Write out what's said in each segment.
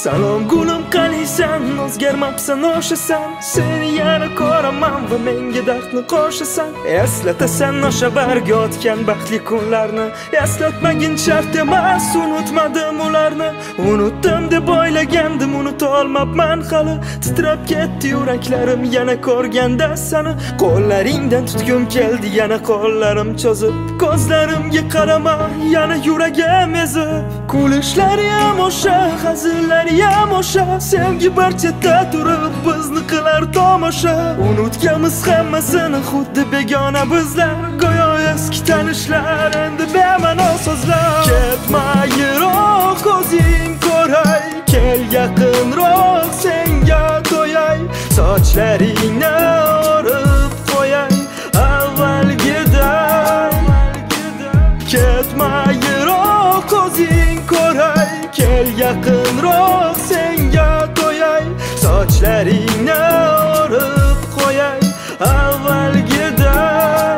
Salom gulim qalisan, o'zgarmabsan o'shasan. Seni yana ko'raman va menga dardni qo'shasan. Eslatasan o'sha barga o'tgan baxtli kunlarni. Eslatmagin shart emas, unutmadim ularni. Unutdim deb o'ylagandim, unuta olmabman hali. Titrab ketdi yuraklarim yana ko'rganda seni. Qo'llaringdan tutgum keldi yana qo'llarim cho'zib. Ko'zlarimga qarama, yana yuragim ezib. Kulishlari ham o'sha, hazillari ham o'sha. Sevgi barchada turib bizni qilar tomosha. Unutganmiz hammasini xuddi begona bizlar. Go'yo eski tanishlar, endi bema'no so'zlar. Ketma yiroq, ko'zing ko'ray. Kel yaqinroq, senga to'yay. Sochlaringni o'rib qo'yay avvalgiday. Ketma yiroq, ko'zing ko'ray. Kel yaqinroq, senga to'yay. Sochlaringni o'rib qo'yay avvalgiday.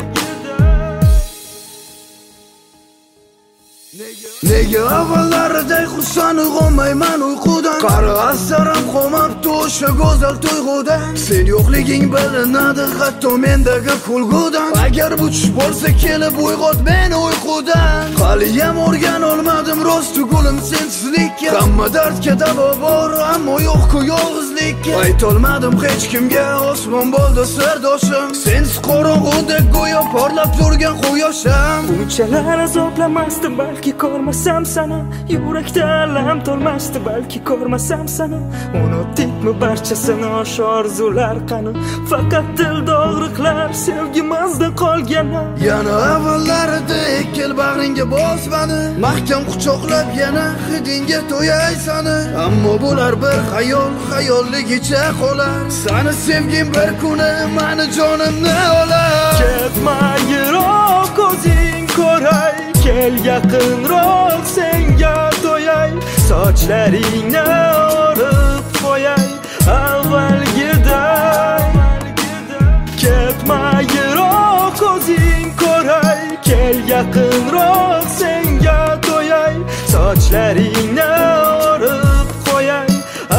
Nega avvallardek xursand uyg'onmayman uyqudan? Qari asaram qolmabdi o'sha go'zal tuyg'udan. Sen yo'qliging bilinadi hatto mendagi kulgudan. Agar bu tush bo'lsa kelib uyg'ot meni uyqudan. Haliyam o'rgan olmadim rost gulim sensizlikka. Hamma dardga davo bor ammo yo'q-ku yolg'izlikka. Aytolmadim hech kimga, osmon bo'ldi sirdoshim. Sensiz qorong'udek go'yo porlab turgan quyoshim. Bunchalar azoblamasdim balki ko'rmasam seni. Yurakda alam to'lmasdi balki ko'rmasam seni. Unutdikmi barchasini o'sha orzular qani? Faqat dilda og'riqlar, sevgimizda qolgani. Yana avvallaridek kel bag'ringga bos meni. Mahkam quchoqlab yana hidingga to'yay seni. Ammo bular bir xayol, xayolligicha qolar. Seni sevgim bir kuni meni jonimni olar. Ketma yiroq, ko'zing ko'ray. Kel yaqinroq, senga to'yay. Sochlaringni o'rib qo'yay avvalgiday. Ketma yiroq, ko'zing ko'ray. Kel yaqinroq, senga to'yay. Sochlaringni o'rib qo'yay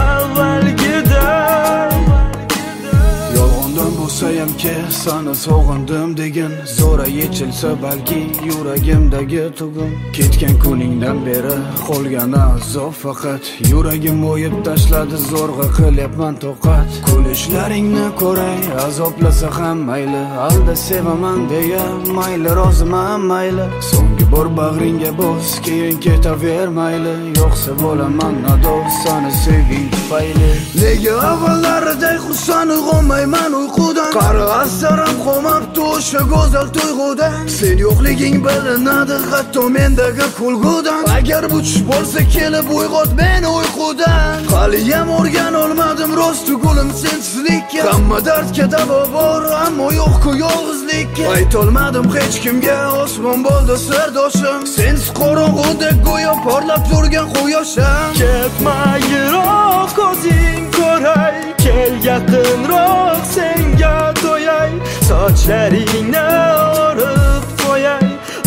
avvalgiday. Yolg'ondan bo'lsayam ki seni sog'indim degan. Zo'ra yechilsa balki yuragimdagi tugum. Ketgan kuningdan beri qolgan azob faqat. Yuragim o'yib tashladi zo'rg'a qilyapman toqat. Kulishlaringni ko'ray, azoblasa ham mayli. Alda sevaman deya mayli, roziman mayli. So'nggi bor bag'ringga bos, keyin ketaver mayli. Yo'qsa bo'laman nadoz seni sevging tufayli. Nega avvallaridek xursand uyg'onmayman uyqudan? Qari asaram qolmabdi o'sha go'zal tuyg'udan. Sen yo'qliging bilinadi hatto mendagi kulgudan. Agar bu tush bo'lsa kelib uyg'ot meni uyqudan. Haliyam o'rgan olmadim rost gulim sensizlikka. Hamma dardga davo bor ammo yo'q-ku yolg'izlikka. Aytolmadim hech kimga, osmon bo'ldi sirdoshim. Sensiz qorong'udek go'yo porlab turgan quyoshim. Ketma yiroq, ko'zing ko'ray. Kel yaqinroq, senga to'yay. Sochlaringni o'rib qo'yay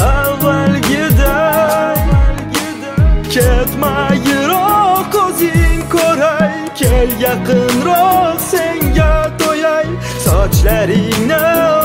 avvalgiday. Ketma yiroq, ko'zing ko'ray. Kel yaqinroq, senga to'yay. Sochlaringni